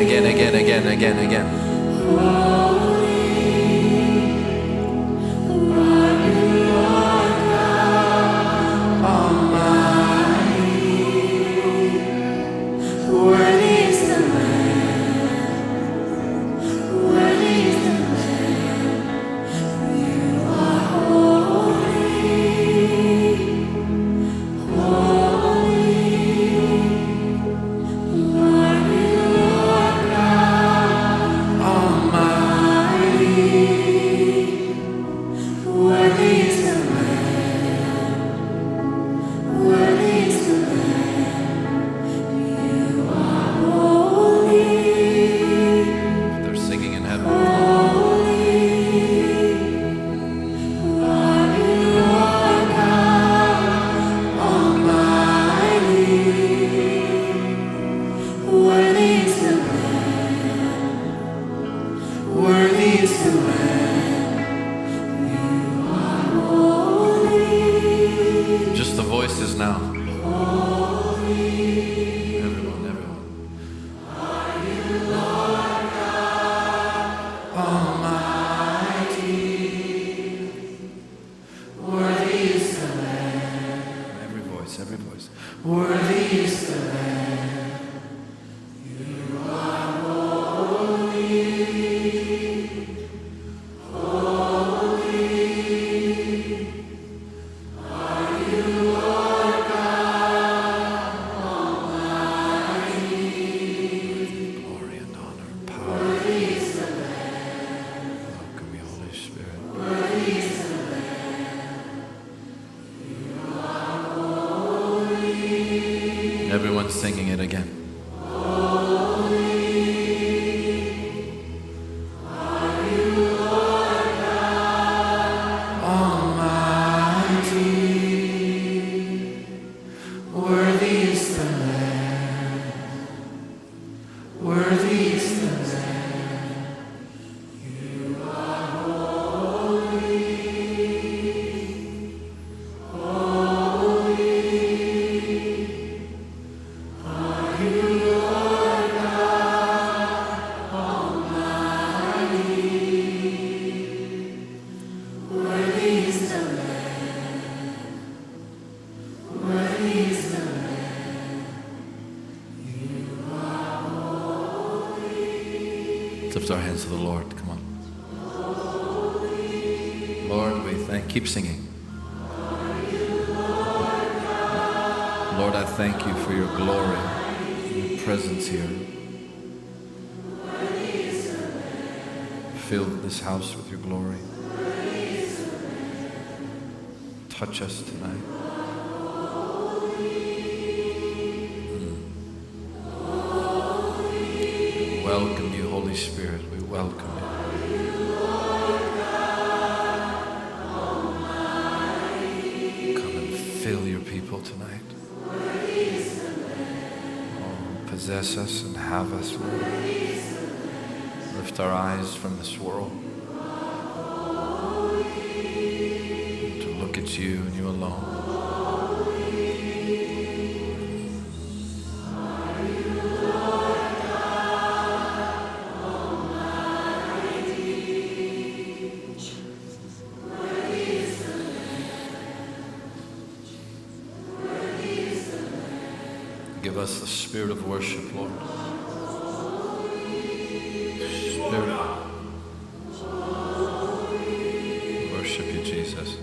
again. Everyone singing it again. Lift our hands to the Lord. Come on. Lord, we thank. Keep singing. Lord, I thank you for your glory, your presence here. Fill this house with your glory. Touch us tonight. Welcome you, Holy Spirit. We welcome you. Come and fill your people tonight. Oh, possess us and have us, Lord. Lift our eyes from this world to look at you and you alone. Give us the spirit of worship, Lord. Spirit of worship you, Jesus.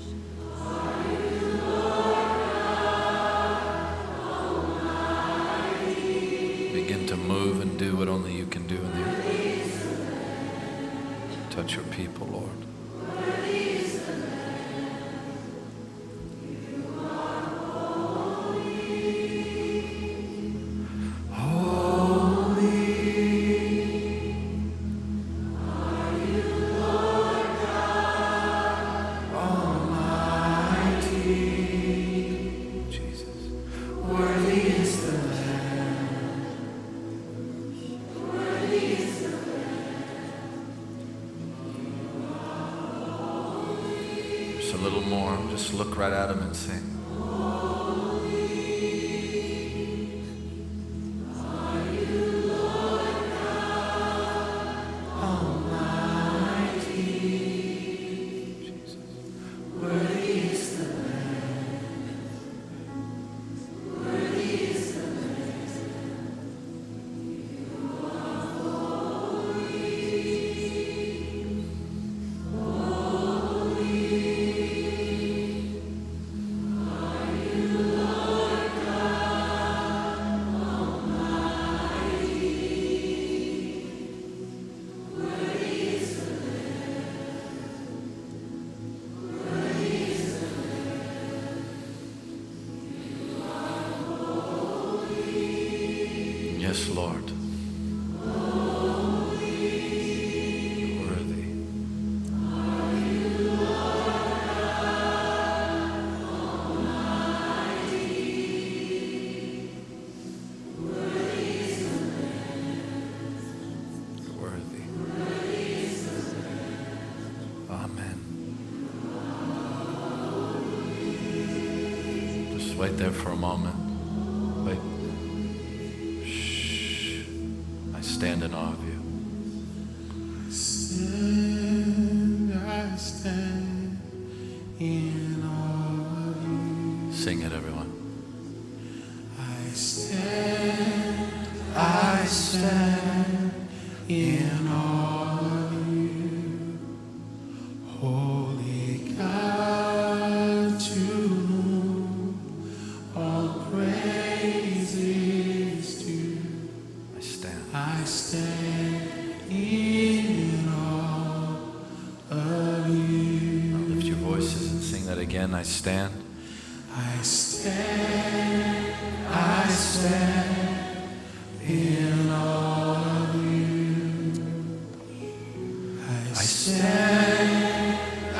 Begin to move and do what only you can do in the earth. Touch your people, Lord. A little more, just look right at him and sing. Just wait there for a moment. Wait. Shh. I stand in awe of you. I stand in awe of you. Sing it, everyone. I stand in awe of you. Holy God, to whom all praise is due. I stand. I stand in awe of you. Now lift your voices and sing that again. I stand. I stand in awe of you. I stand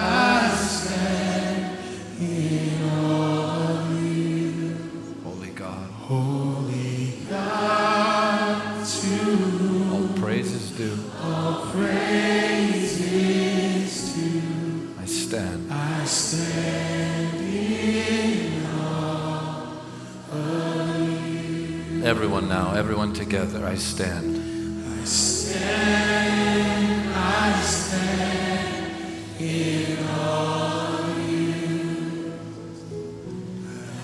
in awe of you. Holy God. Holy God, to whom All praise is due. all praise is due. I stand. I stand in awe of you. Everyone now, everyone together. I stand. I stand in awe of you. I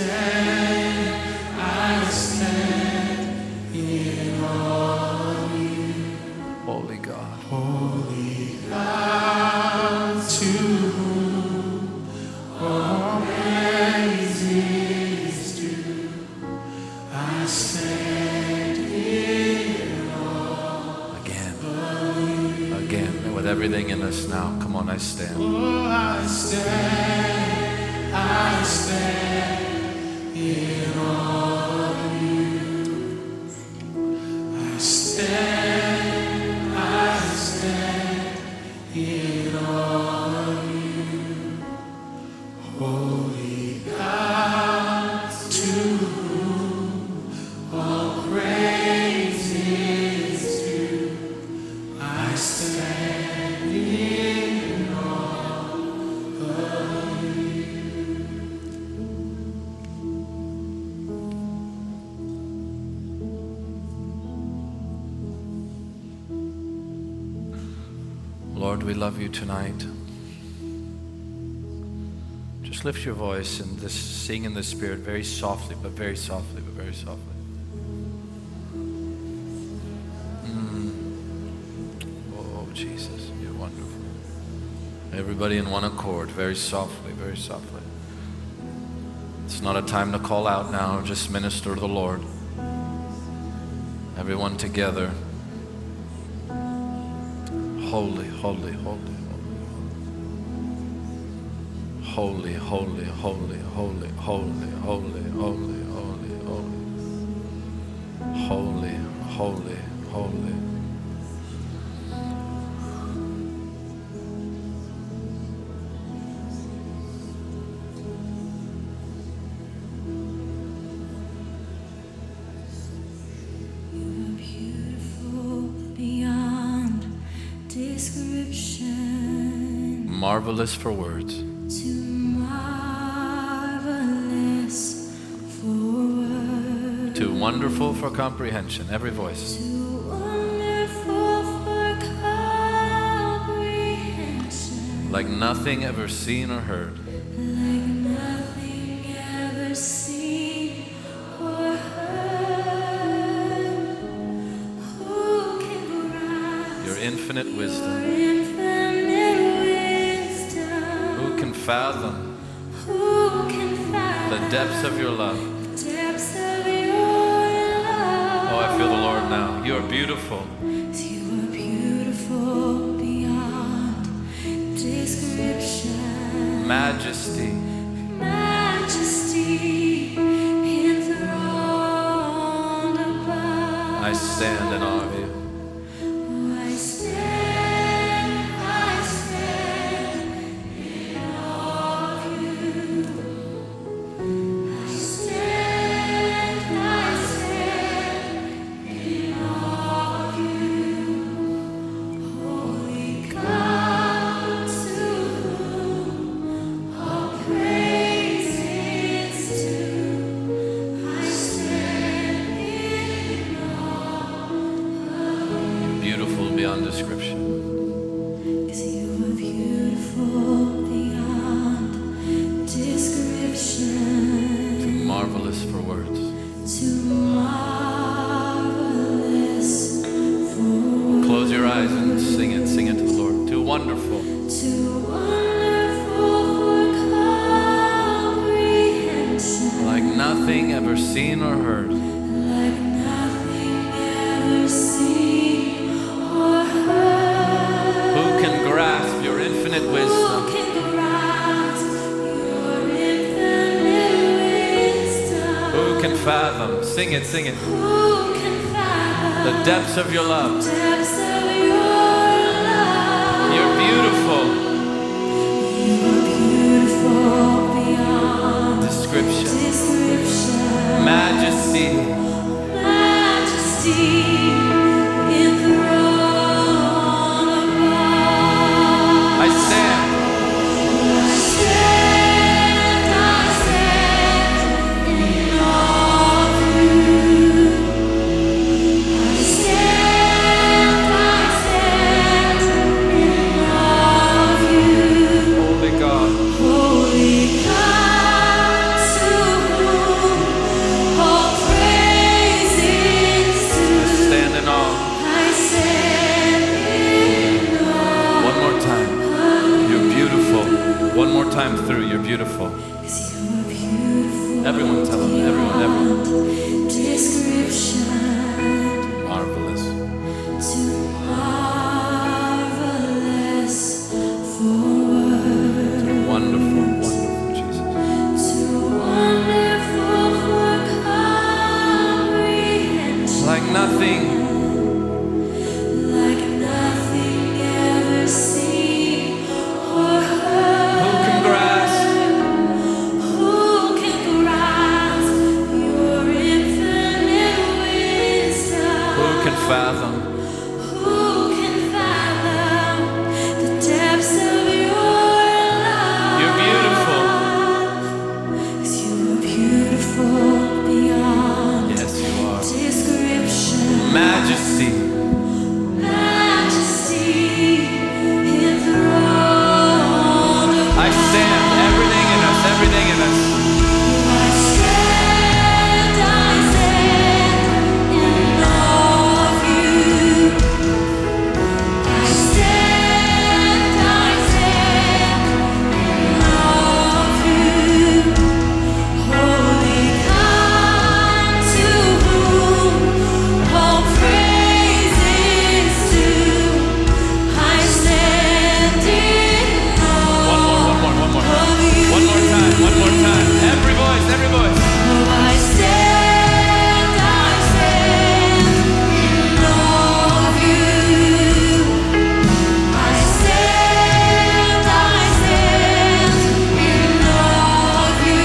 stand in awe of you. Holy God. Holy God, to whom all praise is due. I stand in awe Again. of you. Again. With everything in us now. Come on, I stand. Oh, I stand in awe of you. I stand in awe of you. Holy God, to whom all praise is due. I stand in awe of you. Lord, we love you tonight. Just lift your voice and just sing in the Spirit very softly, but very softly, but very softly. Oh, Jesus, you're wonderful. Everybody in one accord, very softly, very softly. It's not a time to call out now, just minister to the Lord. Everyone together. Holy, holy, holy, holy, holy, holy, holy, holy, holy, holy, holy, holy, holy, holy. You're beautiful beyond description, Marvelous for words. too marvelous for words, Too wonderful for comprehension. Every voice. too wonderful for comprehension, Like nothing ever seen or heard. like nothing ever seen or heard. Who can grasp Your infinite your wisdom. infinite wisdom? Who can fathom Who can fathom the depths of your love? the depths of your love? Oh, I feel the Lord now. You are beautiful. You are beautiful beyond description. Majesty. Majesty enthroned above. I stand in awe of you. Oh, I stand in awe of you. I stand in awe of you. Holy God, to whom all praise is due. beyond description. 'Cause you are beautiful beyond description. Too marvelous for words. Too marvelous for Close your eyes and sing it to the Lord. Too wonderful. too wonderful for comprehension. Like nothing ever seen or heard. Like nothing ever seen or heard. Who can grasp your infinite wisdom? Who can grasp your infinite wisdom? Who can fathom? Sing it. Who can fathom The depths of your love. depths of your love? You're beautiful. You are beautiful beyond Description. description. Majesty. Majesty enthroned above. I stand. I stand in awe of you. I stand in awe of you. Holy God. Holy God, to whom all praise is due. Stand in awe. I stand in awe. One more time. You're beautiful. One more time through. You're beautiful. 'Cause you are beautiful Everyone tell them. Everyone. beyond description. Marvelous. Too marvelous for words. Wonderful. Wonderful, Jesus. Too wonderful for comprehension. Like nothing. Like nothing ever seen or heard. Who can grasp? Who can grasp your infinite wisdom? Who can fathom? Who can fathom the depths of your love? You're beautiful. 'Cause you are beautiful beyond Yes, you are. description. Majesty. Majesty enthroned I stand. Everything in us. Everything in us. I stand in awe of you. I stand in awe of you. Holy God, to whom all praise is due. I stand in awe One more. of you. One more time. One more time. Every voice. Every voice. I stand in awe of you. I stand in awe of you.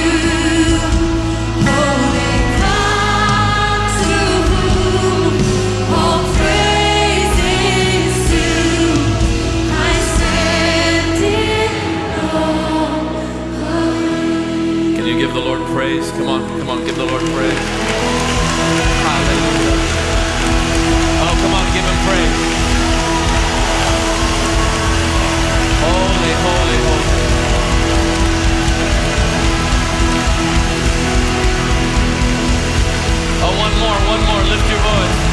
Holy God, to whom all praise is due. I stand in awe of you. Can you give the Lord praise? Come on, give the Lord praise. Hallelujah. Oh, come on, give him praise. Holy, holy, holy. Oh, one more, lift your voice.